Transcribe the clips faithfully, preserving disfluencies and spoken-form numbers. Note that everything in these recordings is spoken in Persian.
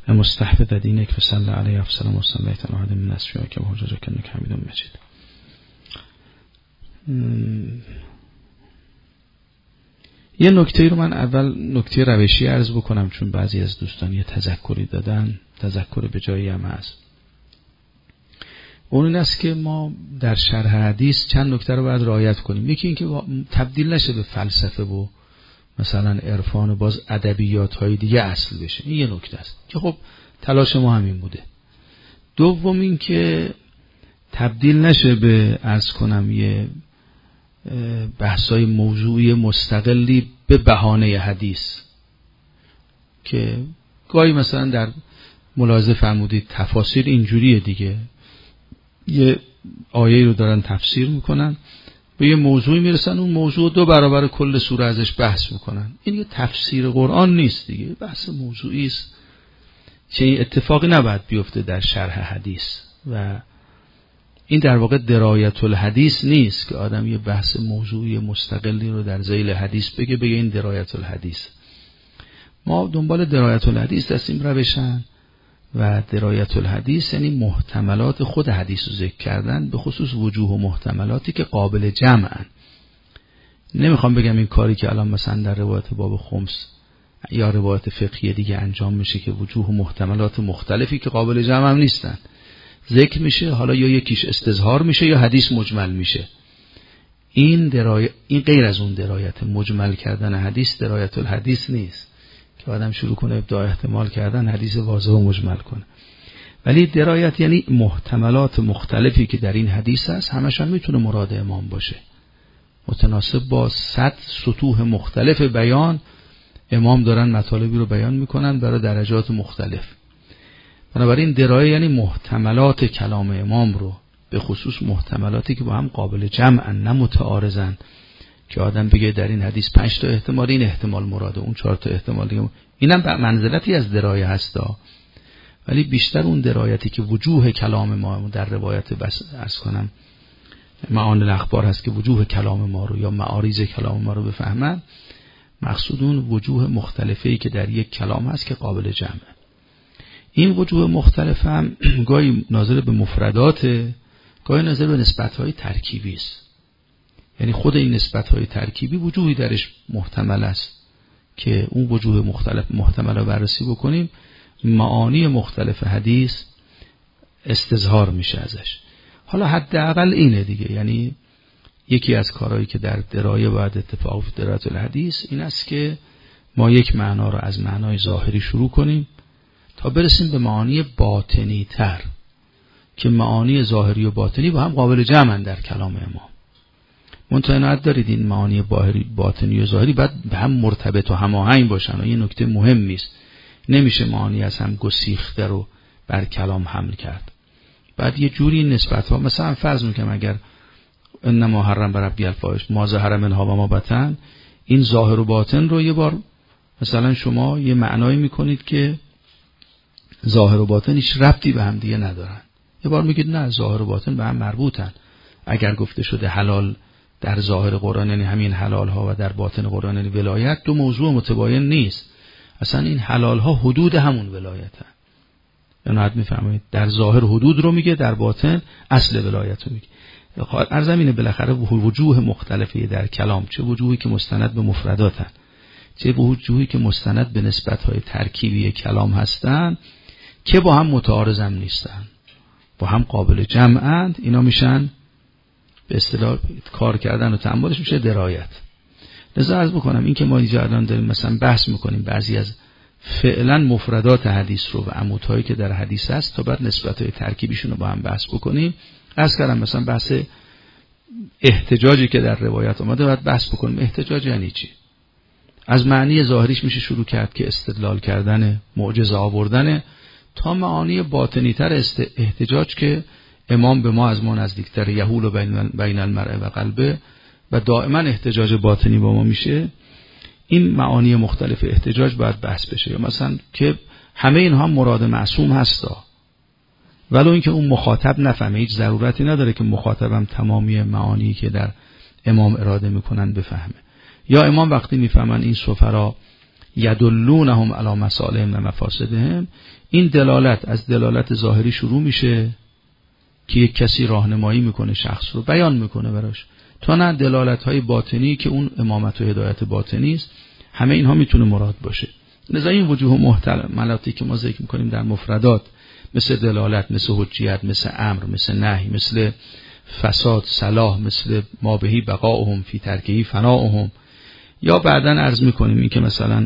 مستحفظ دینک فصلی علیه افسر و صلیت علی احد من اسفیاک و حججک انک حمید مجید. یه نکته رو من اول نکته روشی عرض بکنم، چون بعضی از دوستان یه تذکری دادن، تذکر به جایی هم هست. اون این است که ما در شرح حدیث چند نکته رو باید رعایت کنیم. یکی این که تبدیل نشه به فلسفه و مثلا عرفان و باز ادبیات های دیگه اصل بشه. این یه نکته است که خب تلاش ما همین بوده. دوم این که تبدیل نشه به عرض کنم یه بحثای موضوعی مستقلی به بهانه حدیث، که گاهی مثلا در ملاحظه فرمودید تفاسیر اینجوریه دیگه، یه آیه رو دارن تفسیر میکنن، به یه موضوعی میرسن، اون موضوع دو برابر کل سوره ازش بحث میکنن. این یه تفسیر قرآن نیست دیگه، بحث موضوعی است که این اتفاقی نباید بیفته در شرح حدیث. و این در واقع درایت الحدیث نیست که آدم یه بحث موضوعی مستقلی رو در ذیل حدیث بگه بگه این درایت الحدیث. ما دنبال درایت الحدیث هستیم روشن، و درایت الحدیث یعنی محتملات خود حدیث رو ذکر کردن، به خصوص وجوه و محتملاتی که قابل جمعن. نمیخوام بگم این کاری که الان مثلا در روایت باب خمس یا روایت فقهی دیگه انجام میشه که وجوه و محتملات مختلفی که قابل جمع هم نیستن ذکر میشه، حالا یا یکیش استظهار میشه یا حدیث مجمل میشه. این درایت، این غیر از اون درایت مجمل کردن حدیث درایت الحدیث نیست که آدم شروع کنه ابداع احتمال کردن حدیث واضح و مجمل کنه. ولی درایت یعنی محتملات مختلفی که در این حدیث هست همش هم میتونه مراد امام باشه، متناسب با صد سطوح مختلف بیان امام دارن مطالبی رو بیان میکنن برای درجات مختلف. بنابراین درایه یعنی محتملات کلام امام رو، به خصوص محتملاتی که با هم قابل جمعن نه متعارضن، که آدم بگه در این حدیث پنج تا احتمال، این احتمال مراده، اون چهار تا احتمال دیگه. اینم به منزلتی از درایه هستا، ولی بیشتر اون درایتی که وجوه کلام ما در روایت بس عرض کنم معانی الاخبار هست که وجوه کلام ما رو یا معاریض کلام ما رو بفهمن، مقصود اون وجوه مختلفی که در یک کلام هست که قابل جمعه. این وجوه مختلف هم گاهی ناظر به مفردات، گاهی ناظر به نسبت‌های ترکیبی است. یعنی خود این نسبت‌های ترکیبی وجوهی درش محتمل است که اون وجوه مختلف محتمل رو بررسی بکنیم، معانی مختلف حدیث استظهار میشه ازش. حالا حداقل اینه دیگه، یعنی یکی از کارهایی که در درایه باید اتفاق افتاد درایت الحدیث این است که ما یک معنا رو از معنای ظاهری شروع کنیم تا برسیم به معانی باطنی تر، که معانی ظاهری و باطنی با هم قابل جمعن در کلام امام. منتها دارید این معانی باطنی و ظاهری باید به هم مرتبط و هماهنگ باشن، و این نکته مهمی است. نمیشه معانی از هم گسیخته رو بر کلام حمل کرد. بعد یه جوری نسبت ها، مثلا فرض میکنم اگر انما حرم بر ربی الفاحش ما ظهر منها و ما بطن، این ظاهر و باطن رو یه بار مثلا شما یه معنایی میکنید که ظاهر و باطن هیچ ربطی به هم دیگه ندارن، یه بار میگید نه ظاهر و باطن به هم مربوطن. اگر گفته شده حلال در ظاهر قرآن یعنی همین حلال ها و در باطن قرآن یعنی ولایت، دو موضوع متباین نیست. اصلا این حلال ها حدود همون ولایتن. یعنی حد میفهمید در ظاهر حدود رو میگه، در باطن اصل ولایت رو میگه. عرضم اینه بالاخره وجوه مختلفی در کلام، چه وجوهی که مستند به مفرداتن، چه وجوهی که مستند به نسبت‌های ترکیبی کلام هستن که با هم متعارض نیستن، با هم قابل جمعند، اینا میشن به اصطلاح کار کردن و تأملش میشه درایت. لذا عرض بکنم این که ما اینجا الان داریم مثلا بحث میکنیم بعضی از فعلا مفردات حدیث رو و عمودهایی که در حدیث هست تا بعد نسبت‌های ترکیبیشون رو با هم بحث بکنیم. عرض کردم مثلا بحث احتجاجی که در روایت اومده باید بحث بکنیم. احتجاج یعنی چی؟ از معنی ظاهریش میشه شروع کرد که استدلال کردن، معجزه آوردن، تا معانی باطنی تر احتجاج که امام به ما از ما نزدیکتر، یحول بین المرء و قلبه، و دائما احتجاج باطنی با ما میشه. این معانی مختلف احتجاج باید بحث بشه. یا مثلا که همه اینها مراد معصوم هستا، ولو اینکه اون مخاطب نفهمه، هیچ ضرورتی نداره که مخاطبم تمامی معانی که در امام اراده میکنن بفهمه. یا امام وقتی میفهمن این سفرا یدلونهم علی مصالحهم و مفاسدهم، این دلالت از دلالت ظاهری شروع میشه که یک کسی راهنمایی میکنه شخص رو، بیان میکنه براش، تا نه دلالت های باطنی که اون امامت و هدایت باطنی است. همه اینها میتونه مراد باشه. لذا این وجوه محتملاتی که ما ذکر میکنیم در مفردات، مثل دلالت، مثل حجیت، مثل امر، مثل نهی، مثل فساد، صلاح، مثل ما بهی بقاؤهم فی ترکهی فناؤهم، یا بعداً عرض میکنیم این که مثلا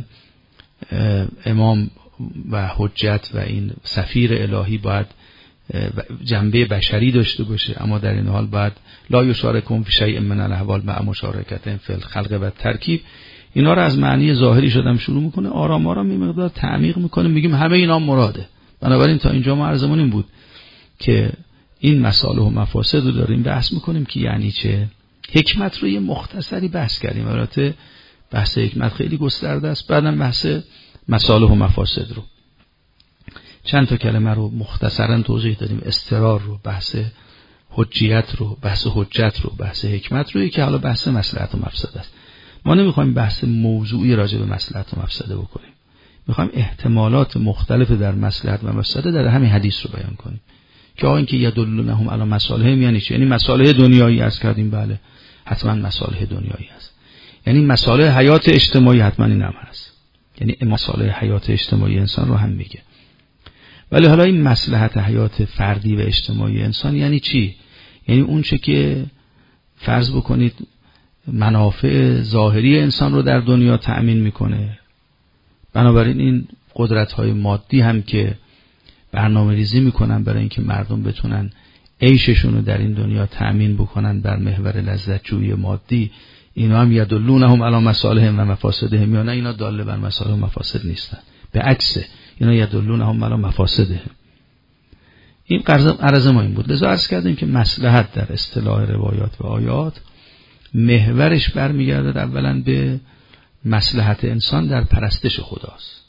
امام و حجت و این سفیر الهی باید جنبه بشری داشته باشه، اما در این حال باید لا یشارکهم فی شیء من الاحوال مع مشارکتهم فی الخلق و ترکیب. اینا رو از معنی ظاهری شدم شروع میکنه، آرام آرام این مقدار تعمیق میکنه، میگیم همه اینا مراده. بنابراین تا اینجا ما عرضمون این بود که این مصالح و مفاسد رو داریم بحث میکنیم که یعنی چه. حکمت رو یه مختصری بحث کردیم، البته بحث حکمت خیلی گسترده است. بعدم بحث مصالح و مفاسد رو چند تا کلمه رو مختصرا توضیح دادیم، استقرار رو، بحث حجیت رو، بحث حجت رو، بحث حکمت رو، که حالا بحث مصلحت و مفسده است. ما نمیخوایم بحث موضوعی راجع به مصلحت و مفسده بکنیم، میخوایم احتمالات مختلف در مصلحت و مفسده در همین حدیث رو بیان کنیم که آقا این که یدلونهم علی مصالحهم یعنی چی؟ یعنی مصالح دنیایی است کردیم، بله حتما مصالح دنیایی است، یعنی مصالح حیات اجتماعی حتما این هم هست، یعنی مصالح حیات اجتماعی انسان رو هم میگه. ولی حالا این مصلحت حیات فردی و اجتماعی انسان یعنی چی؟ یعنی اون چه که فرض بکنید منافع ظاهری انسان رو در دنیا تأمین میکنه. بنابراین این قدرت‌های مادی هم که برنامه ریزی میکنن برای اینکه مردم بتونن عیششون رو در این دنیا تأمین بکنن بر محور لذت جویی مادی، اینا هم یدلونهم علی مصالحهم و مفاسدهم، یا نه اینا داله بر مصالح و مفاسد نیستن، به عکس اینا یدلونهم علی مفاسدهم. این عرض ما این بود. لذا عرض کردیم که مصلحت در اصطلاح روایات و آیات محورش برمیگرده اولا به مصلحت انسان در پرستش خداست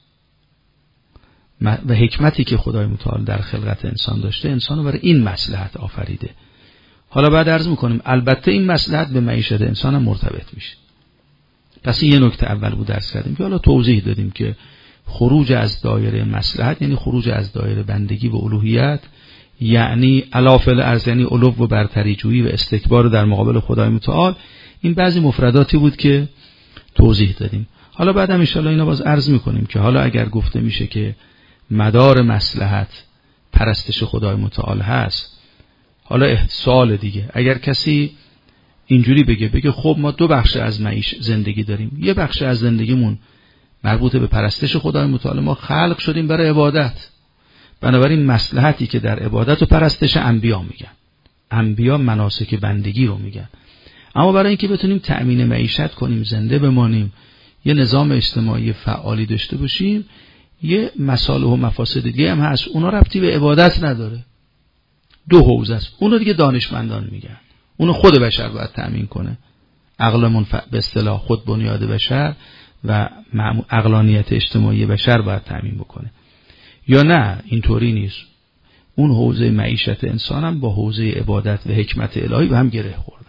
و حکمتی که خدای متعال در خلقت انسان داشته، انسانو برای این مصلحت آفریده. حالا بعد عرض میکنیم البته این مصلحت به معیشت انسان هم مرتبط میشه. پس این یه نکته اول بود درس کردیم که حالا توضیح دادیم که خروج از دایره مصلحت یعنی خروج از دایره بندگی و الوهیت، یعنی علافل ارز، یعنی علو و برتری جویی و استکبار در مقابل خدای متعال. این بعضی مفرداتی بود که توضیح دادیم. حالا بعد هم ان شاء الله اینا باز عرض میکنیم که حالا اگر گفته میشه که مدار مصلحت پرستش خدای متعال هست، حالا سوال دیگه، اگر کسی اینجوری بگه بگه خب ما دو بخش از معیش زندگی داریم، یه بخش از زندگیمون مربوط به پرستش خدای متعال، ما خلق شدیم برای عبادت، بنابراین مصلحتی که در عبادت و پرستش انبیا میگن، انبیا مناسک بندگی رو میگن. اما برای اینکه بتونیم تأمین معیشت کنیم، زنده بمانیم، یه نظام اجتماعی فعالی داشته باشیم، یه مصالح و مفاسد دیگه هم هست، اونا ربطی به عبادت نداره، دو حوزه است. اونو دیگه دانشمندان میگن، اونو خود بشر باید تأمین کنه، عقل منفع به اصطلاح خود بنیاد بشر و عقلانیت اجتماعی بشر باید تأمین بکنه. یا نه اینطوری نیست، اون حوزه معیشت انسان هم با حوزه عبادت و حکمت الهی به هم گره خوردن.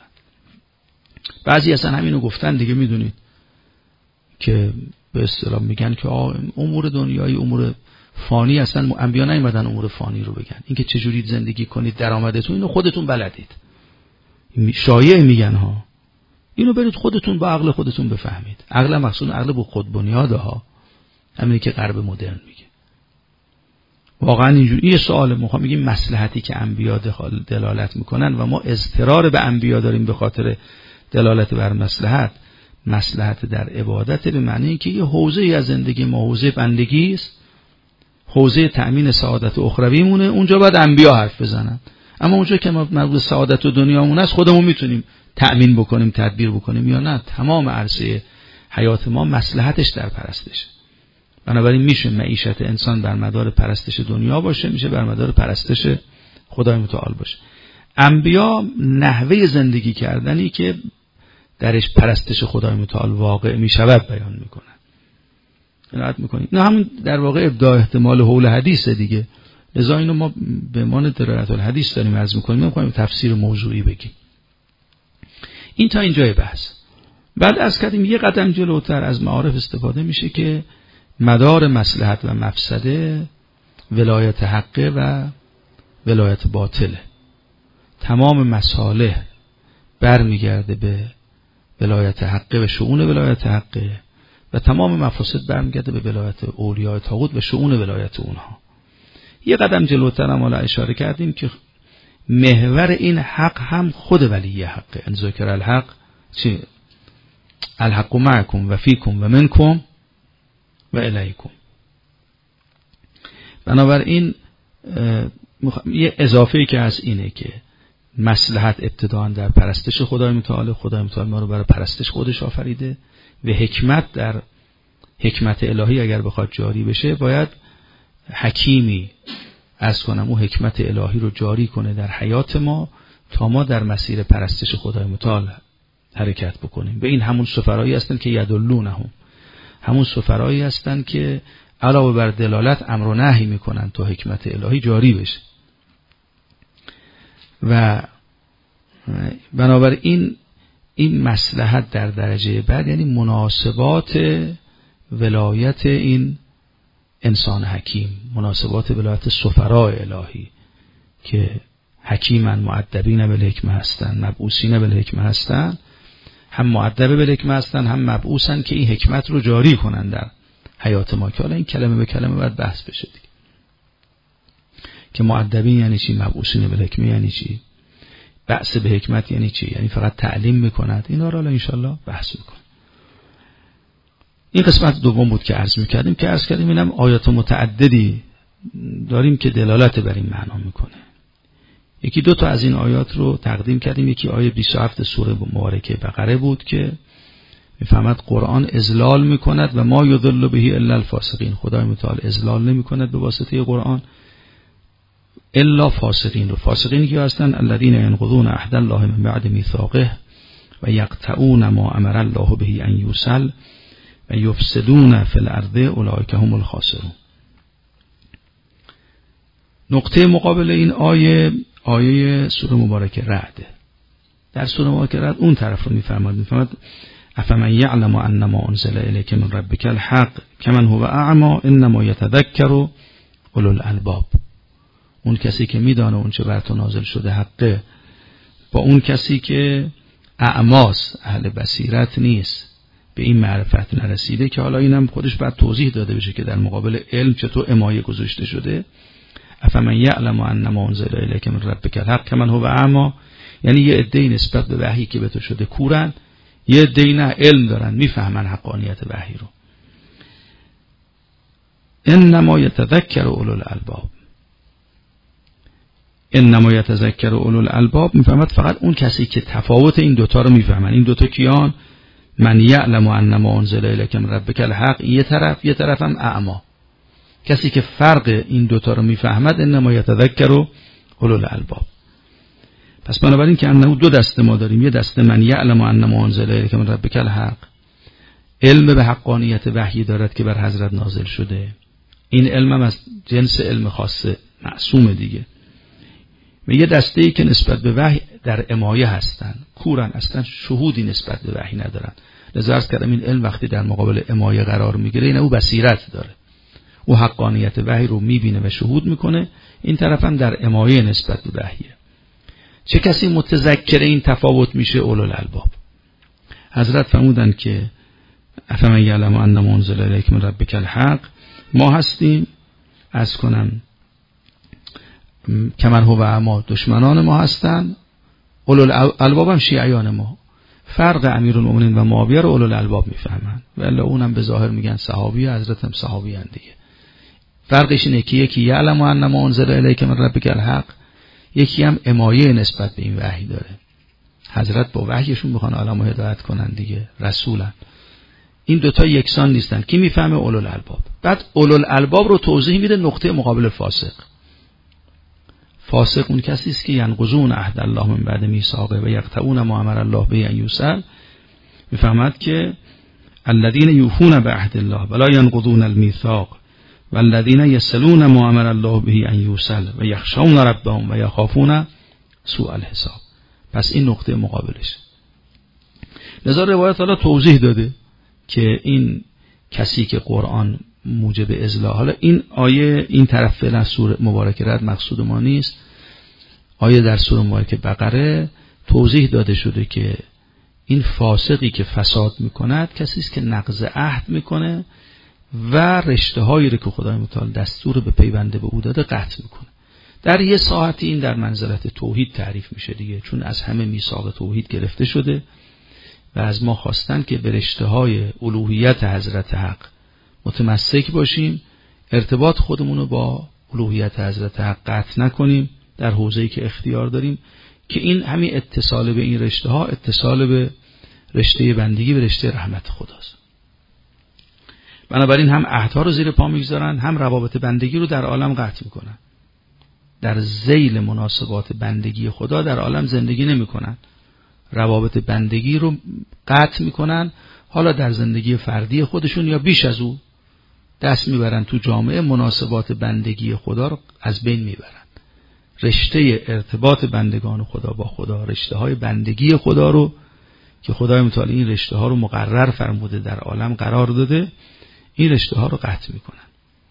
بعضی اصلا همینو گفتن دیگه، میدونید که به اصطلاح میگن که امور دنیایی امور فانی، اصلا انبیا نیومدن امور فانی رو بگن، اینکه چجوری زندگی کنید، درآمدتون اینو خودتون بلدید، شایعه میگن ها، اینو برید خودتون با عقل خودتون بفهمید. عقل مقصود عقل با خود بنیاده ها، همینی که غرب مدرن میگه. واقعا اینجوری یه سوال ما میگیم مصلحتی که انبیا دلالت میکنن و ما اضطرار به انبیا داریم به خاطر دلالت بر مصلحت. مصلحت در عبادت به معنی اینکه یه حوزه از زندگی ما حوزه بندگی است، حوزه تأمین سعادت اخروی مونه، اونجا باید انبیا حرف بزنن. اما اونجا که ما مربوط سعادت و دنیامون است، خودمون میتونیم تأمین بکنیم، تدبیر بکنیم یا نه. تمام عرصه حیات ما مصلحتش در پرستش. بنابراین میشه معیشت انسان بر مدار پرستش دنیا باشه، میشه بر مدار پرستش خدای متعال باشه. انبیا نحوه زندگی کردنی که درش پرستش خدای متعال واقع میشود بیان میکنن، عنایت میکنیم. نه همون در واقع ابداع احتمال حول حدیث دیگه. لذا اینو ما به عنوان دلالت الحدیث داریم عرض میکنیم، نمیخوایم تفسیر موضوعی بگیم. این تا اینجای بحث. بعد از کردیم یه قدم جلوتر از معارف استفاده میشه که مدار مصلحت و مفسده ولایت حقه و ولایت باطله. تمام مصالح برمیگرده به ولایت حقه و شؤون ولایت حقه و تمام مفاسد برمیگرده به ولایت اولیاء طاغوت و شؤون ولایت اونها. یه قدم جلوتر هم حالا اشاره کردیم که محور این حق هم خود ولی حقه. ان ذکر الحق چی؟ الحق معکم و فیکم و منکم و الیکم. بنابراین یه اضافه‌ای که هست اینه که مصلحت ابتداء در پرستش خدای متعال، خدای متعال ما رو برای پرستش خودش آفریده و حکمت در حکمت الهی اگر بخواد جاری بشه باید حکیمی از کنم اون حکمت الهی رو جاری کنه در حیات ما تا ما در مسیر پرستش خدای متعال حرکت بکنیم. به این همون سفرایی هستن که یدلونهم، همون سفرایی هستن که علاوه بر دلالت امر و نهی میکنن تا حکمت الهی جاری بشه. و بنابراین این مصلحت در درجه بعد یعنی مناسبات ولایت این انسان حکیم، مناسبات ولایت سفرای الهی که حکیمن مؤدبین بالحکمه هستن، مبعوثین بالحکمه هستن، هم مؤدب بالحکمه هستن هم مبعوثن که این حکمت رو جاری کنن در حیات ما. که حالا این کلمه به کلمه باید بحث بشه دیگه که مؤدبین یعنی چی، مبعوثین بالحکمه یعنی چی، بعث به حکمت یعنی چی، یعنی فقط تعلیم میکند. اینا رو حالا انشالله بحث میکنیم. این قسمت دوم بود که عرض میکردیم که عرض کردیم اینم آیات متعددی داریم که دلالت بر این معنا میکنه. یکی دو تا از این آیات رو تقدیم کردیم. یکی آیه بیست و هفت سوره مبارکه بقره بود که میفهمد قرآن اذلال میکند و ما یضل به الا الفاسقین. خدای متعال اذلال نمیکند به واسطه قرآن الا فاسقین. رو فاسقین که هستن الذين ينقضون عهد الله من بعد میثاقه و یقطعون ما امر الله به ان یوصل و یفسدون فی الارض اولئک هم الخاسرون. نقطه مقابل این آیه آیه سوره مبارکه رعد. در سوره مبارکه رعد اون طرف رو میفرماد میفرماد افمن یعلم انما انزل الیک من ربک الحق کمن هو اعمی انما یتذکر اولو الالباب. اون کسی که میدانه اون چه بر تو نازل شده حقه با اون کسی که اعماس اهل بصیرت نیست، به این معرفت نرسیده، که حالا اینم خودش باید توضیح داده بشه که در مقابل علم چطور امایه گذاشته شده. افمن یعلم انما انزل الیک من ربک الحق کمن هو اعمی، یعنی یه عده‌ای نسبت به وحی که به تو شده کورن، یه عده‌ای نه علم دارن میفهمن حقانیت وحی رو. انما یتذکر اولو الالباب. انما یتذکر اولو الالباب میفهمد فقط اون کسی که تفاوت این دوتا رو میفهمن. این دوتا کیان؟ من یعلم انما انزل الیک من ربک الحق یه طرف، یه طرف هم اعمی. کسی که فرق این دوتا رو میفهمد انما یتذکر اولو الالباب. پس بنابراین که انه دو دسته ما داریم. یه دسته من یعلم انما انزل الیک من ربک الحق، علم به حقانیت وحی دارد که بر حضرت نازل شده. این علم هم از جنس علم خاص معصوم دیگه. و یه دسته ای که نسبت به وحی در امایه هستن، کورن، اصلا شهودی نسبت به وحی ندارن. لذا عرض کردم این علم وقتی در مقابل امایه قرار میگیره این او بصیرت داره، او حقانیت وحی رو میبینه و شهود میکنه. این طرف هم در امایه نسبت به وحیه. چه کسی متذکر این تفاوت میشه؟ اولو الالباب. حضرت فرمودن که افمن یعلم انما انزل الیک من ربک الحق، ما هستیم از کنم کمن هو اعمی دشمنان ما هستن، اولو الالباب هم شیعیان ما. فرق امیرالمومنین و معاویه رو اولو الالباب میفهمن، ولی اونم به ظاهر میگن صحابی، حضرت هم صحابی ان دیگه. فرقش اینه که یکی یعلم انما انزل الیک من ربک الحق، یکی هم امایه نسبت به این وحی داره. حضرت با وحیشون بخوان عالمو هدایت کنن دیگه، رسولن. این دوتا یکسان نیستن. کی میفهمه؟ اولو الالباب. بعد اولو الالباب رو توضیح میده نقطه مقابل فاسق. فاسق اون کسی است که ینقضون عهد الله من بعد میثاقه و یقطعون ما امر الله به ان یوصل. میفهمد که الذين یوفون بعهد الله ولا ینقضون المیثاق والذین یصلون ما امر الله به ان یوصل و یخشون ربهم و یخافون سوء الحساب. پس این نقطه مقابلش. لذا روایت حالا توضیح داده که این کسی که قرآن موجب اذلال. حالا این آیه این طرف فعلا سوره مبارکه رد مقصود ما نیست. آیه در سوره مبارکه بقره توضیح داده شده که این فاسقی که فساد میکند کسی است که نقض عهد میکنه و رشته هایی رو که خدای متعال دستور به پیونده به او داده قطع میکنه. در یه ساعتی این در منزلت توحید تعریف میشه دیگه، چون از همه میثاق توحید گرفته شده و از ما خواستن که به رشته های الوهیت حضرت حق متمسک باشیم، ارتباط خودمون رو با الوهیت حضرت حق قطع نکنیم در حوزه‌ای که اختیار داریم، که این همین اتصال به این رشته ها اتصال به رشته بندگی به رشته رحمت خداست. بنابراین هم عهدها رو زیر پا میگذارن، هم روابط بندگی رو در عالم قطع میکنن. در ذیل مناسبات بندگی خدا در عالم زندگی نمیکنن، روابط بندگی رو قطع میکنن، حالا در زندگی فردی خودشون یا بیش از او دست میبرن تو جامعه، مناسبات بندگی خدا رو از بین میبرن. رشته ارتباط بندگان خدا با خدا، رشته های بندگی خدا رو که خدای متعال این رشته ها رو مقرر فرموده در عالم قرار داده، این رشته ها رو قطع میکنن.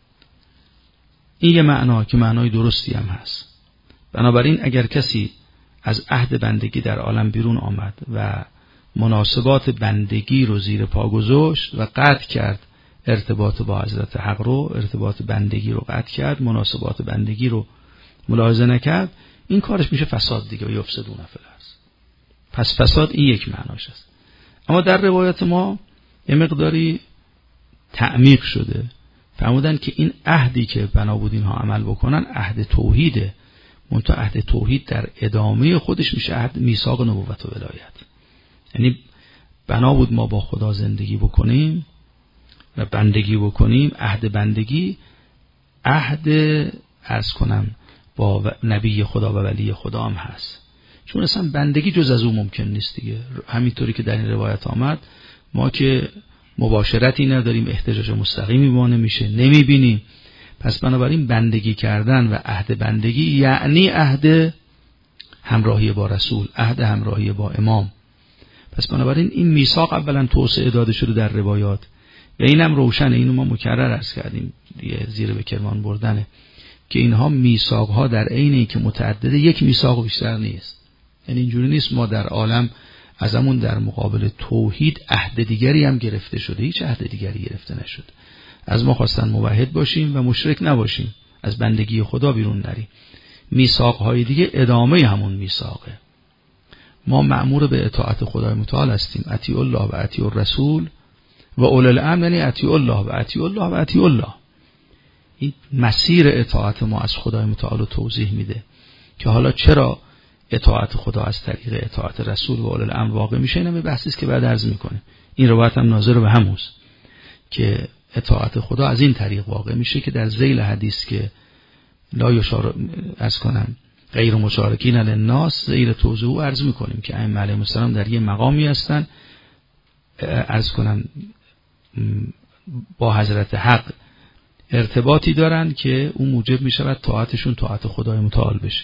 این یه معنا که معنای درستی هم هست. بنابراین اگر کسی از عهد بندگی در عالم بیرون آمد و مناسبات بندگی رو زیر پا گذاشت و قطع کرد، ارتباط با حضرت حق رو، ارتباط بندگی رو قطع کرد، مناسبات بندگی رو ملاحظه نکرد، این کارش میشه فساد دیگه، یا افسدون فی الارض. پس فساد این یک معناش است. اما در روایت ما یه مقداری تعمیق شده، فرمودن که این عهدی که بنا بود اینها عمل بکنن عهد توحیده، منتها عهد توحید در ادامه خودش میشه عهد میثاق نبوت و ولایت. یعنی بنا بود ما با خدا زندگی بکنیم و بندگی بکنیم، عهد بندگی عهد عرض کنم با نبی خدا و ولی خدا هم هست، چون اصلا بندگی جز از او ممکن نیست دیگه. همینطوری که در این روایت آمد، ما که مباشرتی نداریم، احتجاج مستقیمی ما نمیشه، نمیبینیم. پس بنابراین بندگی کردن و عهد بندگی یعنی عهد همراهی با رسول، عهد همراهی با امام. پس بنابراین این میثاق اولا توسعه داده شده در روایات و اینم روشنه، اینو ما مکرر عرض کردیم دیگه، زیر به کرمان بردنه که اینها میثاق‌ها در عین اینکه متعدده، یک میثاق بیشتر نیست. یعنی اینجوری نیست ما در عالم از همون در مقابل توحید عهد دیگری هم گرفته شده، هیچ عهد دیگری گرفته نشده. از ما خواستن موحد باشیم و مشرک نباشیم، از بندگی خدا بیرون نریم. میثاق‌های دیگه ادامه همون میثاقه. ما مأمور به اطاعت خدای متعال هستیم، اطیع الله و اطیع الرسول و اولی الامر، یعنی اطیع الله و اطیع الله و اطیع الله. این مسیر اطاعت ما از خدای متعال رو توضیح میده که حالا چرا اطاعت خدا از طریق اطاعت رسول و اولی الامر واقع میشه. اینم بحثی است که بعد عرض میکنیم. این روایت هم ناظر به هموست که اطاعت خدا از این طریق واقع میشه که در ذیل حدیث که لا یشار از کنم غیر مشارکین للناس، ذیل توضیح او عرض میکنیم که ائمه علیهم السلام در یه مقامی هستن، عرض کنم با حضرت حق ارتباطی دارن که اون موجب میشود طاعتشون طاعت خدای متعال بشه.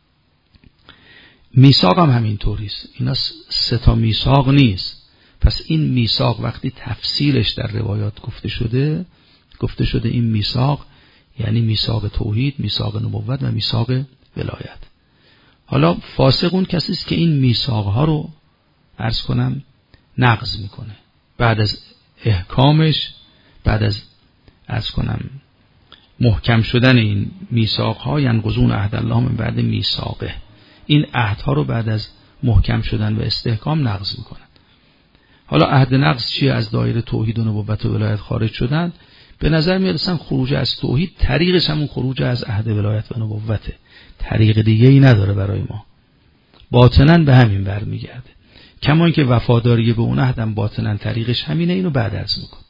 میثاق هم همین طوریست، اینا سه تا میثاق نیست. پس این میثاق وقتی تفصیلش در روایات گفته شده، گفته شده این میثاق یعنی میثاق توحید، میثاق نبوت و میثاق ولایت. حالا فاسق اون کسی است که این میثاق ها رو عرض کنم نقض میکنه، بعد از احکامش، بعد از عرض کنم محکم شدن این میثاق ها، ینقضون عهد الله من بعد میثاقه، این عهدها رو بعد از محکم شدن و استحکام نقض میکنن. حالا عهد نقض چیه؟ از دایره توحید و نبوت و ولایت خارج شدن. به نظر میاد خروج از توحید طریقش همون خروج از عهد ولایت و نبوته، طریق دیگه ای نداره برای ما، باطناً به همین برمیگرده. کما اینکه وفاداری به اون عهدم باطناً طریقش همینه، اینو بعد عرض میکنم.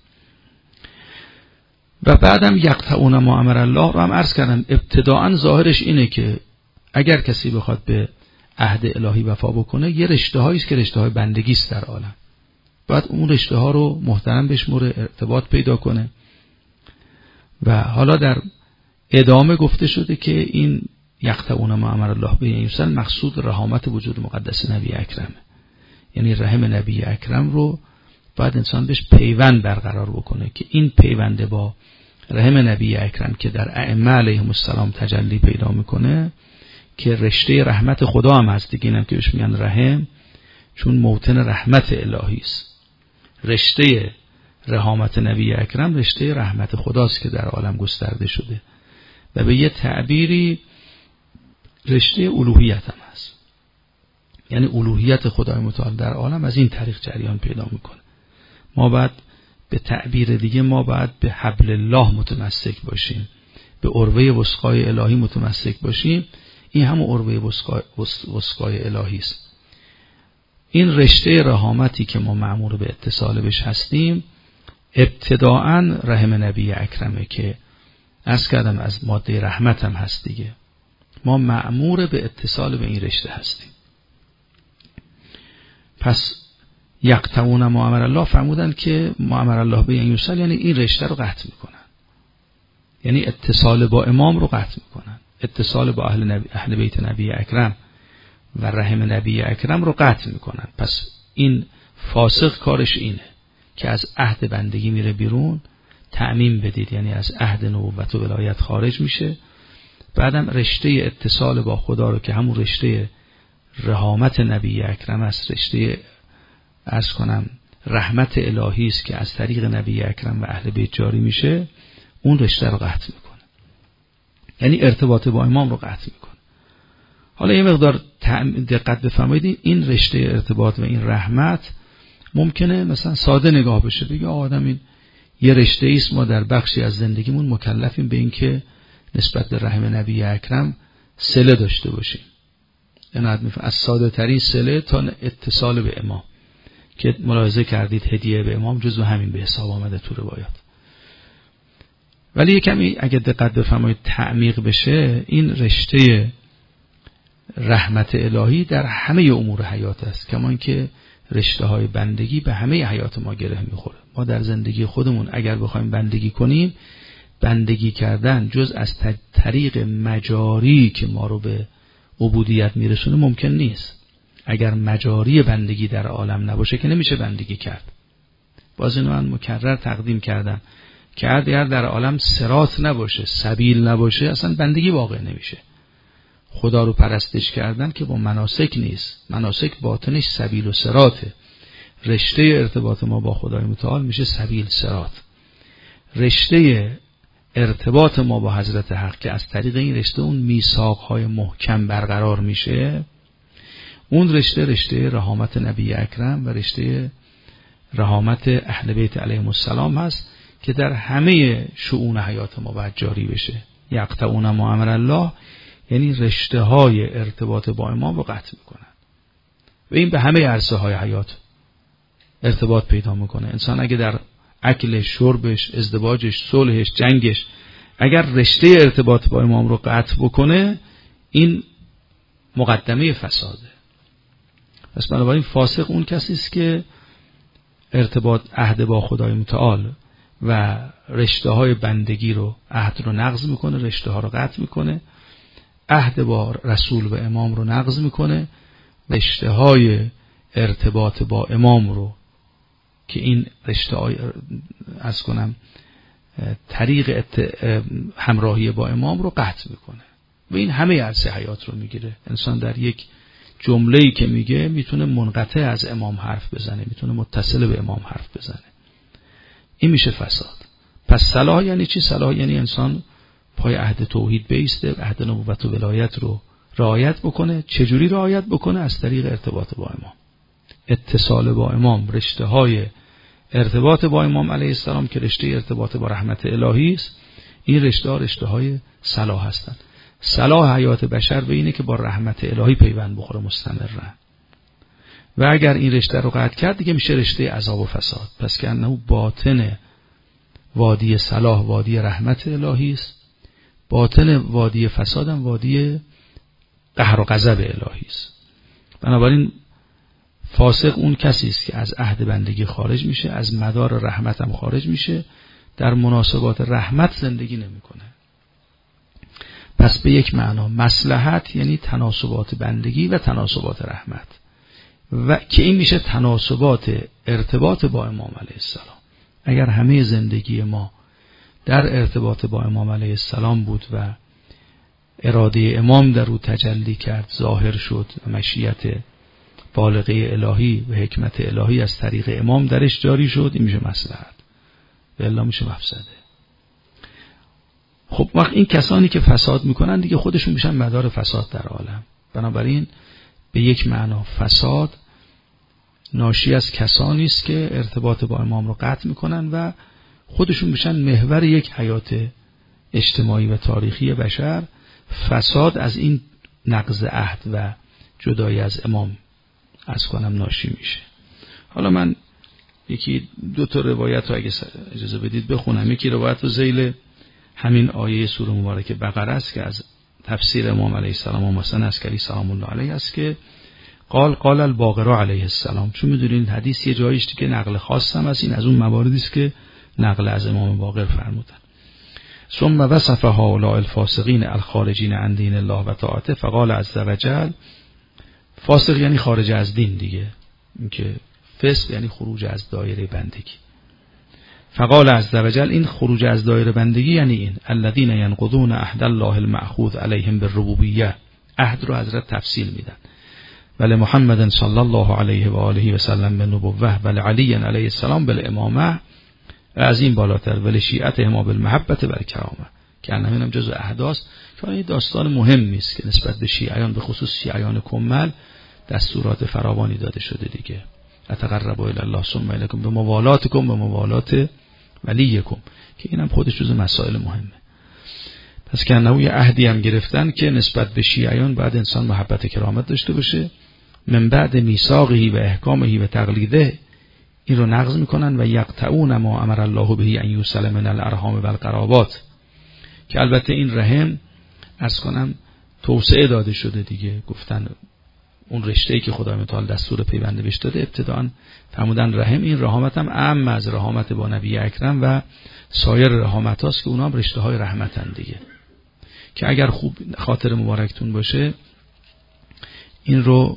و بعدم یقطعون ما امر الله رو هم عرض کردم. ابتداءً ظاهرش اینه که اگر کسی بخواد به عهد الهی وفا بکنه، یه رشته هایی است که رشته های بندگی است در عالم، باید اون رشته ها رو محترم بشموره، ارتباط پیدا کنه. و حالا در ادامه گفته شده که این یقطعون ما امر الله به این مقصود رحمت وجود مقدس نبی اکرم، یعنی رحم نبی اکرم رو باید انسان بهش پیوند برقرار بکنه که این پیونده با رحم نبی اکرم که در ائمه علیهم السلام تجلی پیدا میکنه که رشته رحمت خدا هم هست دیگه، اینم که بهش میگن رحم، چون موطن رحمت الهی است. رشته رحمت نبی اکرم رشته رحمت خداست که در عالم گسترده شده و به یه تعبیری رشته الوهیت هم هست، یعنی الوهیت خدای متعال در عالم از این طریق جریان پیدا میکنه. ما باید به تعبیر دیگه ما باید به حبل الله متمسک باشیم، به عروه وثقای الهی متمسک باشیم. این هم عروه وثقای الهی است. این رشته رحمتی که ما مأمور به اتصال بهش هستیم ابتداعاً رحم نبی اکرمه که عرض کردم از ماده رحمت هم هست دیگه. ما مأمور به اتصال به این رشته هستیم. پس یقطعون ما امر الله فرمودن که ما امر الله به یوصل، یعنی این رشته رو قطع میکنن، یعنی اتصال با امام رو قطع میکنن، اتصال با اهل, نبی، اهل بیت نبی اکرم و رحم نبی اکرم رو قطع میکنن. پس این فاسق کارش اینه که از عهد بندگی میره بیرون، تعمیم بدید، یعنی از عهد نبوت و ولایت خارج میشه. بعدم رشته اتصال با خدا رو که همون رشته رحمت نبی اکرم است، رشته عرض کنم رحمت الهی است که از طریق نبی اکرم و اهل بیت جاری میشه، اون رشته رو قطع میکنه، یعنی ارتباط با امام رو قطع میکنه. حالا یه مقدار دقت بفرمایید، این رشته ارتباط و این رحمت ممکنه مثلا ساده نگاه بشه، بگه آدم این یه رشته ایست، ما در بخشی از زندگیمون مکلفیم به این که نسبت به رحم نبی اکرم صله داشته باشیم. یعنی از ساده ترین صله تا اتصال به امام که ملاحظه کردید هدیه به امام جزو همین به حساب آمده تو روایات. ولی یه کمی اگه دقت بفرمایید تعمیق بشه، این رشته رحمت الهی در همه امور حیات است، کما اینکه رشته های بندگی به همه حیات ما گره میخوره. ما در زندگی خودمون اگر بخوایم بندگی کنیم، بندگی کردن جز از طریق مجاری که ما رو به عبودیت میرسونه ممکن نیست. اگر مجاری بندگی در عالم نباشه که نمیشه بندگی کرد. باز اینو من مکرر تقدیم کردم که اگر در عالم صراط نباشه، سبیل نباشه، اصلا بندگی واقع نمیشه. خدا رو پرستش کردن که با مناسک نیست، مناسک باطنش سبیل و صراطه. رشته ارتباط ما با خدای متعال میشه سبیل صراط. رشته ارتباط ما با حضرت حق که از طریق این رشته اون میثاق‌های محکم برقرار میشه، اون رشته رشته رحمت نبی اکرم و رشته رحمت اهل بیت علیهم السلام هست که در همه شؤون حیات ما باید جاری بشه. یقطعون ما امر الله، یعنی رشته های ارتباط با امام رو قطع میکنن و این به همه عرصه های حیات ارتباط پیدا میکنه. انسان اگه در اکلش، شربش، ازدواجش، صلحش، جنگش اگر رشته ارتباط با امام رو قطع بکنه، این مقدمه فساده. پس بنابراین فاسق اون کسی است که ارتباط عهد با خدای متعال و رشته های بندگی رو عهد رو نقض میکنه، رشته ها رو قطع میکنه، عهد با رسول و امام رو نقض میکنه، رشته های ارتباط با امام رو که این رشته های از کنم طریق همراهی با امام رو قطع میکنه و این همه عرصه حیات رو میگیره. انسان در یک جمله‌ای که میگه میتونه منقطع از امام حرف بزنه، میتونه متصل به امام حرف بزنه. این میشه فساد. پس صلاح یعنی چی؟ صلاح یعنی انسان پای عهد توحید بیسته، عهد نبوت و ولایت رو رعایت بکنه. چجوری رعایت بکنه؟ از طریق ارتباط با امام، اتصال با امام، رشته های ارتباط با امام علیه السلام که رشته ارتباط با رحمت الهی است. این رشته ها رشته های صلاح هستند. صلاح حیات بشر به اینه که با رحمت الهی پیوند بخوره مستمرن، و اگر این رشته رو قطع کرد دیگه میشه رشته عذاب و فساد. پس که انه باطن وادی صلاح وادی رحمت الهی است، باطن وادی فساد هم وادی قهر و غضب الهی است. بنابراین فاسق اون کسی است که از عهد بندگی خارج میشه، از مدار رحمت هم خارج میشه، در مناسبات رحمت زندگی نمیکنه. پس به یک معنا مصلحت یعنی تناسبات بندگی و تناسبات رحمت، و که این میشه تناسبات ارتباط با امام علیه السلام. اگر همه زندگی ما در ارتباط با امام علیه السلام بود و اراده امام در او تجلی کرد، ظاهر شد و مشیت بالغه الهی و حکمت الهی از طریق امام درش جاری شد، این میشه مصلحت و الا میشه مفسده. خب وقت این کسانی که فساد میکنن دیگه خودشون میشن مدار فساد در عالم. بنابراین به یک معنا فساد ناشی از کسانی است که ارتباط با امام رو قطع میکنن و خودشون میشن محور یک حیات اجتماعی و تاریخی بشر. فساد از این نقض عهد و جدایی از امام از کنم ناشی میشه. حالا من یکی دو تا روایت رو اگه اجازه بدید بخونم. یکی روایت رو ذیل همین آیه سوره مبارکه بقره است که از تفسیر امام علیه السلام و حسن عسکری سلام الله علیه است که قال قال الباقر علیه السلام. چون میدونین حدیث یه جاییش که نقل خاص هم است، این از اون مواردی است که نقل از امام باقر فرمودن. ثم وصف هؤلاء الفاسقین الخارجین عن دین الله و طاعته فقال عز وجل. فاسق یعنی خارج از دین دیگه، اینکه فسق یعنی خروج از دایره بندگی. فقال عز وجل، این خروج از دایره بندگی یعنی این الذین ینقضون عهد الله المأخوذ علیهم بالربوبیه. عهد رو حضرت تفصیل میدن. بل محمد صلی الله علیه و آله و سلم به نبوه، بل علی علیه السلام بالامامه، از این بالاتر ولی شیعت ما بالمحبت و کرامه، که همینم جزء احداث. چون این داستان مهمی است که نسبت به شیعیان، به خصوص شیعیان کمل، دستورات فراوانی داده شده دیگه. اتقربوا الی الله ثم الیکم، به موالاتکم، به موالات ولیکم، که اینم خودش جزء مسائل مهمه. پس که نوعی عهدی هم گرفتن که نسبت به شیعیان باید انسان محبت کرامت داشته باشه. من بعد میثاقه و احکامه و تقلیده، این رو نقض میکنن و یقطعون ما امر الله به ان یوصل من الارحام و القرابات، که البته این رحم عرض کنم توسعه داده شده دیگه. گفتن اون رشته‌ای که خدای متعال دستور پیوند بهش داده، ابتداً فرمودن رحم، این رحامت هم اعم از رحامت با نبی اکرم و سایر رحامت هاست که اونا هم رشته های رحمتن دیگه. که اگر خوب خاطر مبارکتون باشه، این رو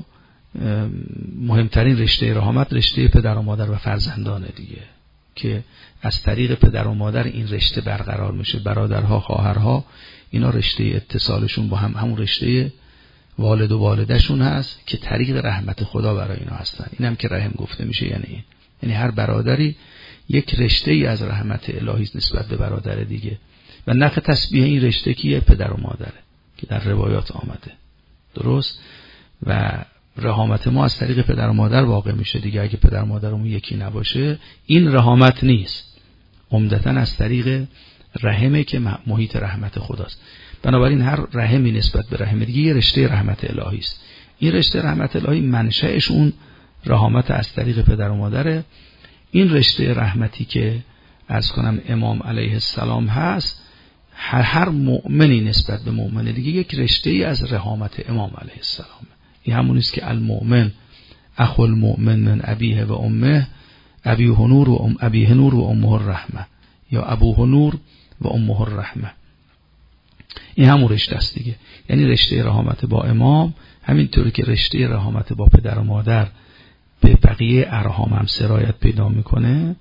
مهمترین رشته رحمت رشته پدر و مادر و فرزندانه دیگه، که از طریق پدر و مادر این رشته برقرار میشه. برادرها، خواهرها، اینا رشته اتصالشون با هم همون رشته والد و والدشون هست که طریق رحمت خدا برای اینا هستن. اینم که رحم گفته میشه یعنی این، یعنی هر برادری یک رشته ای از رحمت الهی نسبت به برادر دیگه. و نخ تسبیح این رشته کیه؟ پدر و مادره که در روایات آمده. درست؟ و رحمت ما از طریق پدر و مادر واقع میشه دیگه. اگه پدر و مادرمون یکی نباشه این رحمت نیست، عمدتاً از طریق رحمه که محیط رحمت خداست. بنابراین هر رحمی نسبت به رحم دیگه یه رشته رحمت الهی است. این رشته رحمت الهی منشأش اون رحمت از طریق پدر و مادره. این رشته رحمتی که عرض کنم امام علیه السلام هست، هر هر مؤمنی نسبت به مؤمن دیگه یک رشته ای از رحمت امام علیه السلام. این همون است که المؤمن اخو المؤمن من ابیه و امه، ابیه نور و ام ابیه نور و امه الرحمه، یا ابوه نور و امه الرحمه. این همون رشته است دیگه. یعنی رشته رحمت با امام، همینطوری که رشته رحمت با پدر و مادر به بقیه ارحام هم سرایت پیدا میکنه.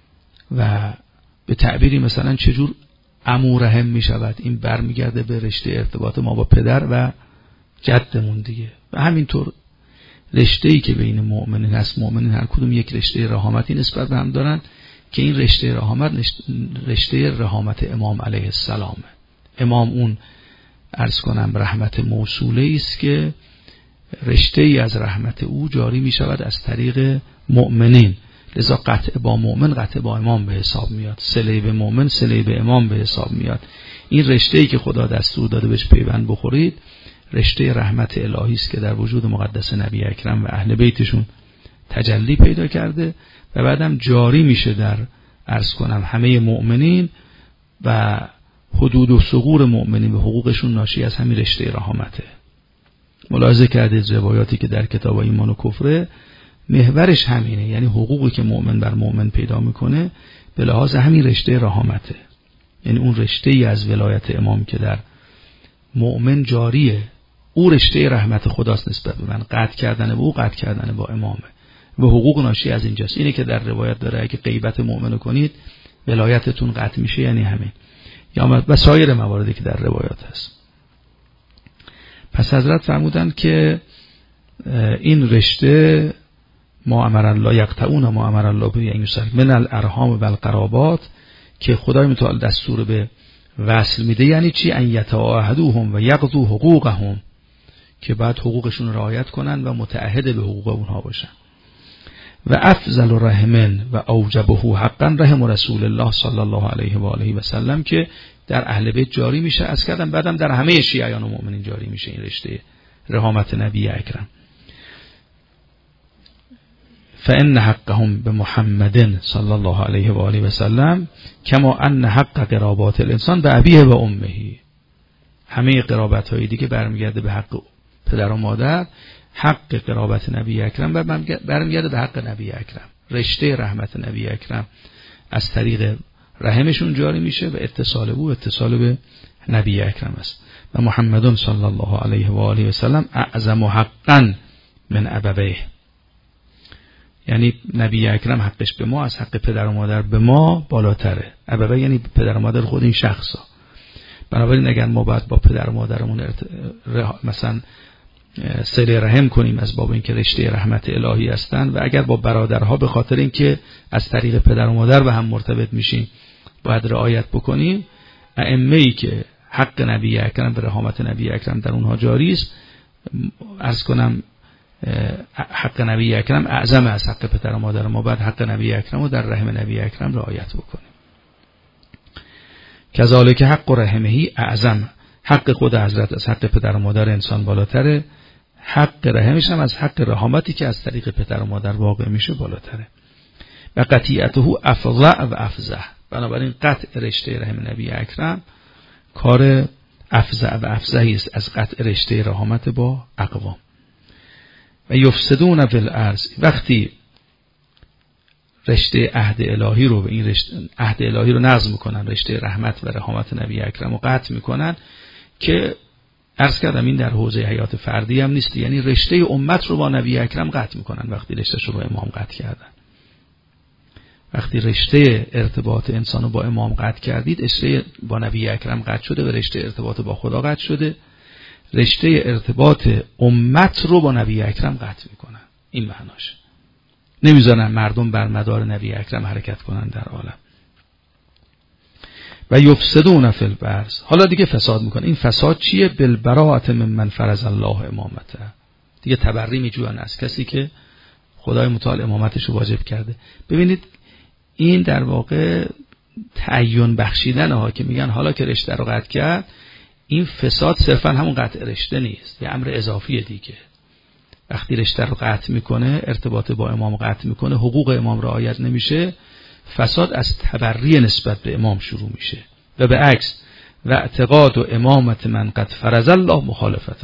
و به تعبیری مثلا چجور عمو رحم میشود، این برمیگرده به رشته ارتباط ما با پدر و جدمون دیگه. و همینطور رشته‌ای که بین مؤمنین هست، مؤمنین هر کدوم یک رشته رحمتی نسبت به هم دارن که این رشته رحمت رشته رحمت امام علیه السلامه. امام اون عرض کنم رحمت موصوله است که رشته ای از رحمت او جاری می شود از طریق مؤمنین. لذا قطع با مؤمن قطع با امام به حساب میاد، صله به مؤمن صله به امام به حساب میاد. این رشته ای که خدا دستور داده بهش پیوند بخورید، رشته رحمت الهی است که در وجود مقدس نبی اکرم و اهل بیتشون تجلی پیدا کرده و بعدم جاری میشه در عرض کنم همه مؤمنین و حدود و ثغور مؤمنین به حقوقشون ناشی از همین رشته رحمته. ملاحظه کردید روایاتی که در کتاب ایمان و کفر محورش همینه، یعنی حقوقی که مؤمن بر مؤمن پیدا میکنه به لحاظ همین رشته رحمته. یعنی اون رشته ای از ولایت امام که در مؤمن جاریه، او رشته رحمت خداست نسبت به من. قطع کردن به او قطع کردن با امامه و حقوق ناشی از اینجاست. اینه که در روایت داره اگه غیبت مؤمنو کنید ولایتتون قطع میشه یعنی همین، یا و سایر مواردی که در روایات هست. پس حضرت فرمودند که این رشته ما امر الله یقطعون ما امر الله به ان یوصل من الارحام و القرابات، که خدای متعال دستور به وصل میده. یعنی چی؟ ان یتعاهدوهم و یقضوا حقوقهم، که بعد حقوقشون رعایت کنن و متعهد به حقوق اونها باشن. و افضل رحمن و اوجبه حقا رحم رسول الله صلی الله علیه و آله و سلم، که در اهل بیت جاری میشه. از کردم بعدم در همه شیعیان و مؤمنین جاری میشه این رشته رحمت نبی اکرم. فان حقهم به محمد صلی الله علیه و آله و سلم کما ان حق قرابات الانسان به ابیه و امه، همه قرابت های دیگه برمیگرده به حق پدر و مادر، حق قرابت نبی اکرم برمیگرده به حق نبی اکرم. رشته رحمت نبی اکرم از طریق رحمشون جاری میشه و اتصال او اتصال به نبی اکرم است. و محمد صلی الله علیه و آله و سلم اعظم حقا من ابویه، یعنی نبی اکرم حقش به ما از حق پدر و مادر به ما بالاتره. ابویه یعنی پدر و مادر خود این شخصا. بنابراین اگر ما باید با پدر و مادرمون ارت... مثلا صله رحم کنیم از باب اینکه رشته رحمت الهی هستن، و اگر با برادرها به خاطر اینکه از طریق پدر و مادر به هم مرتبط میشیم باید رعایت بکنیم، ائمه‌ای که حق نبی اکرم به رحمت نبی اکرم در اونها جاری است، عرض کنم حق نبی اکرم اعظم از حق پدر و مادر، ما باید حق نبی اکرم رو در رحم نبی اکرم رعایت بکنیم. کذالک حق رحمهی اعظم، حق خود حضرت از حق پدر و مادر انسان بالاتره، حق رحمش هم از حق رحمتی که از طریق پدر و مادر واقع میشه بالاتره. و قطیعته افضع و افضح، بنابراین قطع رشته رحم نبی اکرم کار افضع و افضحی است از قطع رشته رحمت با اقوام. و یفسدون فی الارض، وقتی رشته عهد الهی رو به این رشته عهد الهی رو نظم میکنن، رشته رحمت و رحمت نبی اکرم رو قطع میکنن، که عرض کردم این در حوزه حیات فردی هم نیست، یعنی رشته امت رو با نبی اکرم قطع میکنن. وقتی رشتهش رو با امام قطع کردن، وقتی رشته ارتباط انسان رو با امام قطع کردید، رشته با نبی اکرم قطع شده و رشته ارتباط با خدا قطع شده. رشته ارتباط امت رو با نبی اکرم قطع میکنن، این معناشه. نمیذارن مردم بر مدار نبی اکرم حرکت کنن در عالم. و یفسدون فی الارض، حالا دیگه فساد میکنه. این فساد چیه؟ بالبراءة ممن فرض الله امامته، دیگه تبری میجوین از کسی که خدای متعال امامتش رو واجب کرده. ببینید این در واقع تعین بخشیدن ها، که میگن حالا که رشته رو قطع کرد، این فساد صرفا همون قطع رشته نیست، یه امر اضافیه دیگه. وقتی رشته رو قطع میکنه، ارتباط با امام قطع میکنه، حقوق امام رعایت نمیشه، فساد از تبری نسبت به امام شروع میشه. و به عکس، و اعتقاد و امامت من قد فرض الله مخالفته،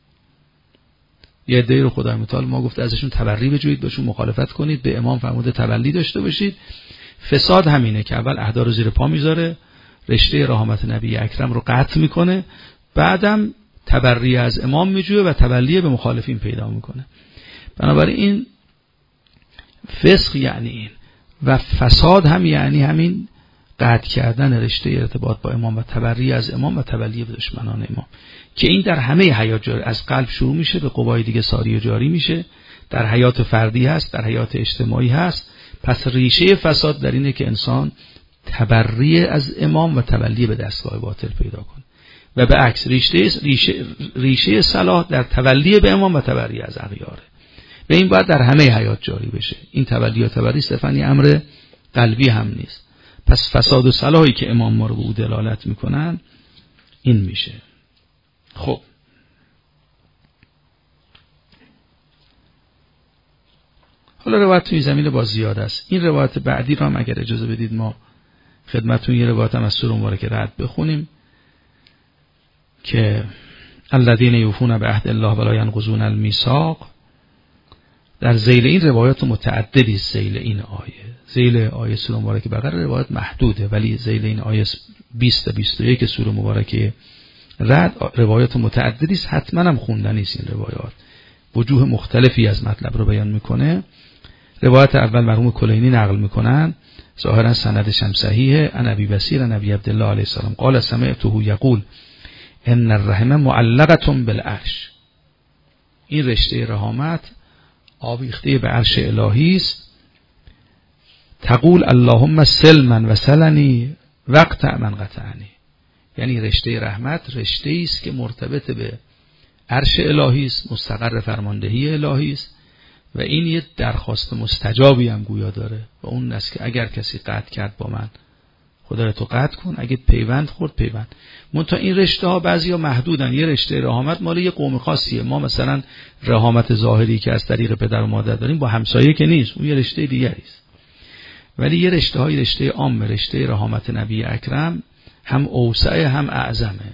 یه عده‌ای رو خدای متعال ما گفته ازشون تبری بجویید، بهشون مخالفت کنید، به امام فرموده تبلی داشته باشید. فساد همینه که اول عهدا رو زیر پا میذاره، رشته رحمت نبی اکرم رو قطع میکنه، بعدم تبری از امام میجوه و تبلی به مخالفین پیدا میکنه. بنابراین این فسق یعنی این، و فساد هم یعنی همین قطع کردن رشته ارتباط با امام و تبری از امام و تبلی به دشمنان امام، که این در همه حیات جاری، از قلب شروع میشه به قوای دیگه ساری و جاری میشه، در حیات فردی هست، در حیات اجتماعی هست. پس ریشه فساد در اینه که انسان تبری از امام و تبلی به دستگاه باطل پیدا کنه، و به عکس ریشه ریشه ریشه صلاح در تبلی به امام و تبری از اغیاره. و این باید در همه حیات جاری بشه. این تبلی و تبری صرفاً امر قلبی هم نیست. پس فساد و صلاحی که امام ما رو به او دلالت میکنن این میشه. خب حالا روایت توی زمین با زیاد است. این روایت بعدی رو هم اگر اجازه بدید ما خدمتتون یه روایت هم از سوره مبارکه رد بخونیم که الذین یوفون بعهد الله ولا ینقضون المیثاق. در ذیل این روایات متعددی است. ذیل این آیه، ذیل آیه سوره مبارکه بقره روایت محدوده، ولی ذیل این آیه بیست تا بیست و یک سوره مبارکه رد روایات متعددی است. حتما هم خوندنی است این روایات، وجوه مختلفی از مطلب رو بیان میکنه. روایت اول مرحوم کلینی نقل میکنن، ظاهرا سندش هم صحیحه. ان ابی بصیر ان ابی عبدالله علیه السلام قال سمعته یقول ان الرحم معلقه بالعرش. این رشته رحمت آویخته به عرش الهی است. تقول اللهم سلما و سلنی وقت من قطعنی. یعنی رشته رحمت رشته است که مرتبط به عرش الهی است، مستقر فرماندهی الهی است و این یه درخواست مستجابی هم گویا داره و اون است که اگر کسی قطع کرد با من، خدای تو قطع کن، اگه پیوند خورد پیوند. منتها این رشته ها بعضیا محدودن. یه رشته رحمت مال یه قوم خاصیه. ما مثلا رحمت ظاهری که از طریق پدر و مادر داریم با همسایه که نیست، اون یه رشته دیگری است. ولی یه رشته های رشته عام، رشته رحمت نبی اکرم هم اوسع هم اعظمه.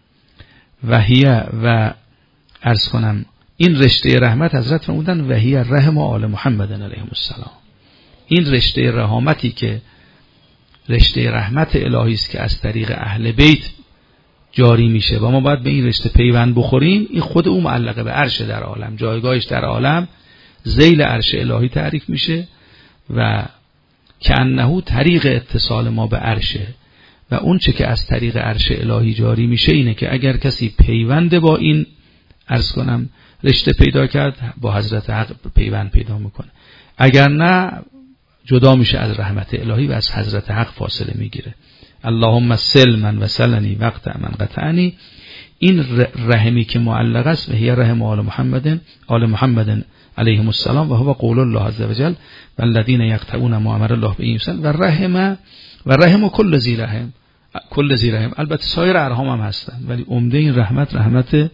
وحیه و عرض کنم این رشته رحمت حضرت فرمودن وحیه رحم آل محمد علیهم السلام. این رشته رحمتی که رشته رحمت الهی است که از طریق اهل بیت جاری میشه و ما باید به این رشته پیوند بخوریم، این خود او معلقه به عرش در عالم، جایگاهش در عالم ذیل عرش الهی تعریف میشه و کأنه طریق اتصال ما به عرشه و اون چه که از طریق عرش الهی جاری میشه اینه که اگر کسی پیوند با این عرض کنم رشته پیدا کرد با حضرت حق پیوند پیدا میکنه، اگر نه جدا میشه از رحمت الهی و از حضرت حق فاصله میگیره. اللهم سلما و سلنی وقت من قطعنی. این رحمی که معلق است و هی رحم آل محمد آل محمد علیهم السلام و هو قول الله عز وجل والذین یقطعون ما امر الله به و و رحم و رحم کل ذی رحم، کل ذی رحم. البته سایر ارحام هم هستن ولی عمده این رحمت رحمت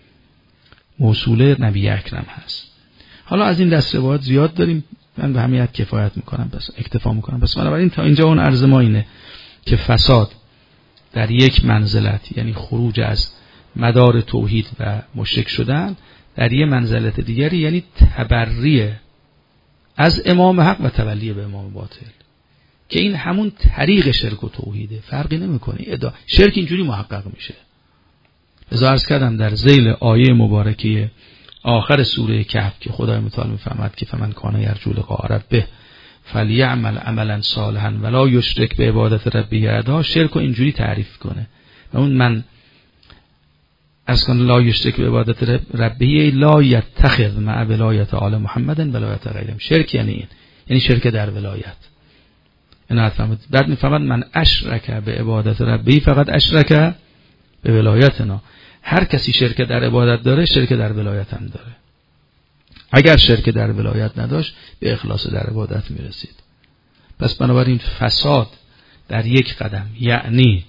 موصوله نبی اکرم هست. حالا از این دست روایات زیاد داریم، من به همین کفایت میکنم، بس اکتفا میکنم. پس بنابراین تا اینجا اون عرض ما اینه که فساد در یک منزلت یعنی خروج از مدار توحید و مشرک شدن، در یک منزلت دیگری یعنی تبری از امام حق و تولی به امام باطل، که این همون طریق شرک و توحیده، فرقی نمیکنه. ادا شرک اینجوری محقق میشه. لذا عرض کردم در ذیل آیه مبارکه آخر سوره کهف که خدای متعال میفرماد که فمن کان یرجو لقاء ربه فلیعمل عملا صالحا ولا یشرک بعبادت ربه احدا، شرک رو اینجوری تعریف کنه و اون من از کن لا یشرک بعبادت ربه لا یتخذ مع ولایت آل محمد ولایت غیرهم. شرک یعنی این، یعنی شرک در ولایت. اینا فهمید. بعد میفهمد من اشرک به عبادت ربه فقط اشرک به ولایتنا. هر کسی شرک در عبادت داره شرک در ولایت هم داره. اگر شرک در ولایت نداشت به اخلاص در عبادت میرسید. پس بنابراین فساد در یک قدم یعنی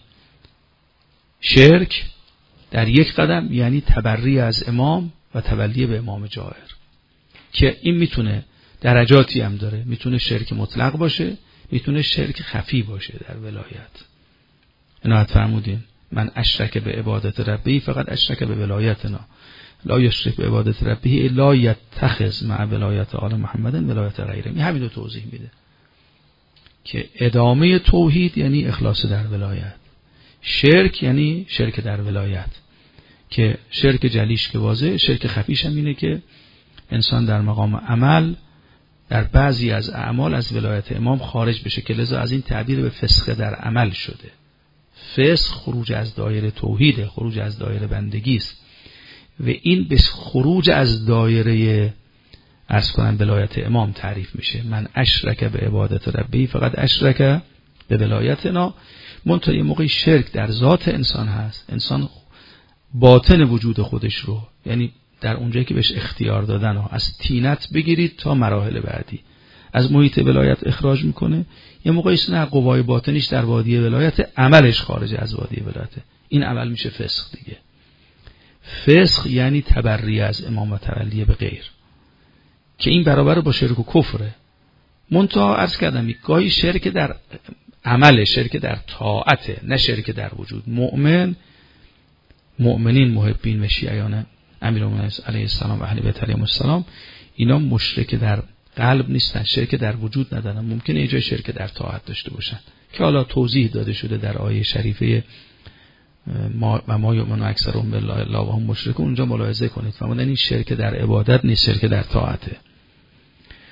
شرک، در یک قدم یعنی تبری از امام و تولی به امام جائر، که این میتونه درجاتی هم داره، میتونه شرک مطلق باشه، میتونه شرک خفی باشه در ولایت. عنایت فرمودین من اشرک به عبادت ربی فقط اشرک به ولایتنا لا یشرک به عبادت ربی لا یتخذ مع ولایت آل محمد ولایت غیره. این همین رو توضیح میده که ادامه توحید یعنی اخلاص در ولایت، شرک یعنی شرک در ولایت، که شرک جلیش که واضحه، شرک خفیش هم اینه که انسان در مقام عمل در بعضی از اعمال از ولایت امام خارج بشه، که لذا از این تعبیر به فسق در عمل شده. فسق خروج از دایره توحیده، خروج از دایره بندگی است و این به خروج از دایره عرض کنم ولایت امام تعریف میشه. من اشرک به عبادت ربی فقط اشرک به ولایتنا. منتها یه موقعی شرک در ذات انسان هست، انسان باطن وجود خودش رو، یعنی در اونجایی که بهش اختیار دادن ها، از تینت بگیرید تا مراحل بعدی از محیط ولایت اخراج میکنه. یه موقعی نه قوای باطنیش در وادی ولایت، عملش خارج از وادی ولایت، این عمل میشه فسق دیگه. فسق یعنی تبری از امام و تولی به غیر، که این برابر با شرک و کفره. منتها عرض کردم گاهی شرک در عمل، شرک در طاعت، نه شرک در وجود. مؤمن، مؤمنین، محبین و شیعیان امیرالمومنین علیه السلام و اهل بیت علیهم السلام، اینا مشرک در قلب نیستن، شرک در وجود ندارن. ممکنه یه جای شرک در طاعت داشته باشن که حالا توضیح داده شده در آیه شریفه ما و ما یؤمن اکثرهم بالله الا وهم مشرکون. اونجا ملاحظه کنید فرمودن این شرک در عبادت نیست، شرک در طاعته.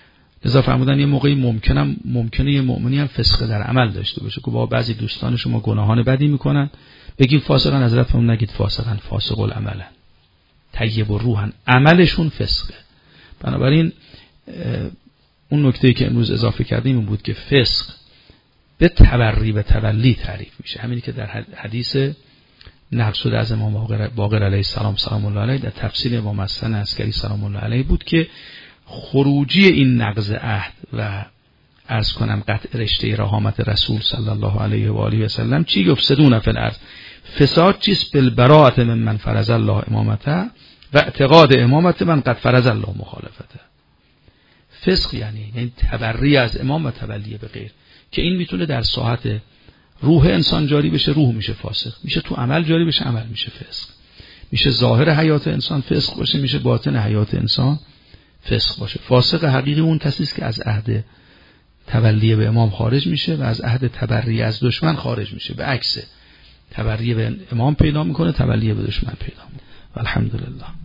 لذا فرمودن یه موقعی ممکنم ممکنه یه مؤمنی هم فسق در عمل داشته باشه که با بعضی دوستان شما گناهان بدی میکنن، بگید فاسقن، حضرتمون نگید فاسقن، فاسق العملن، طیب الروحن، عملشون فسقه. بنابراین اون نکته‌ای که امروز اضافه کردیم این بود که فسق به تبری به تولی تعریف میشه، همینی که در حدیث نقل شده از امام باقر علیه السلام سلام الله علیه در تفسیر امام حسن عسکری سلام الله علیه بود که خروجی این نقض عهد و عرض کنم قطع رشته رحامت رسول صلی الله علیه و آله و سلم چی یفسدون فی الارض، فساد چیست؟ بالبراءت من من فرض الله امامته و اعتقاد امامت من قد فرض الله مخالفته. فسق یعنی یعنی تبری از امام و تولی به غیر، که این میتونه در ساحت روح انسان جاری بشه، روح میشه فاسق، میشه تو عمل جاری بشه، عمل میشه فسق، میشه ظاهر حیات انسان فسق باشه، میشه باطن حیات انسان فسق باشه. فاسق حقیقی اون کسی است که از عهد تولی به امام خارج میشه و از عهد تبری از دشمن خارج میشه، به عکس تبری به امام پیدا میکنه، تولی به دشمن پیدا میکنه. الحمدلله.